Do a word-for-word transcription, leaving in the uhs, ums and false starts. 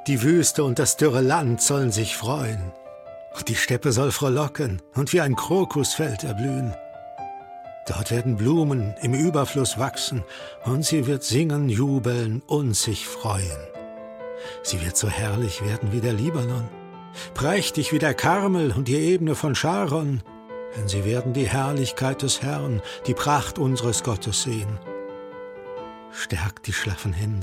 Die Wüste und das dürre Land sollen sich freuen. Die Steppe soll frohlocken und wie ein Krokusfeld erblühen. Dort werden Blumen im Überfluss wachsen und sie wird singen, jubeln und sich freuen. Sie wird so herrlich werden wie der Libanon, prächtig wie der Karmel und die Ebene von Scharon, denn sie werden die Herrlichkeit des Herrn, die Pracht unseres Gottes sehen. Stärkt die schlaffen Hände